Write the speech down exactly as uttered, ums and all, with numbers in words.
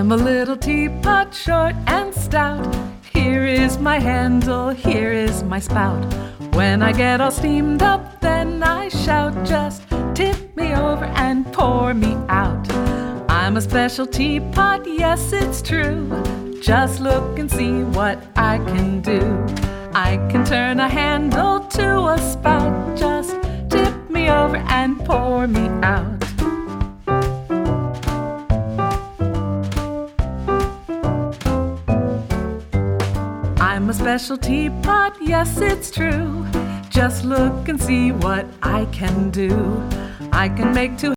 I'm a little teapot, short and stout. Here is my handle, here is my spout. When I get all steamed up, then I shout, just tip me over and pour me out. I'm a special teapot, yes, it's true. Just look and see what I can do. I can turn a handle to a spout. Just tip me over and pour me out. I'm a special teapot, yes, it's true. Just look and see what I can do. I can make two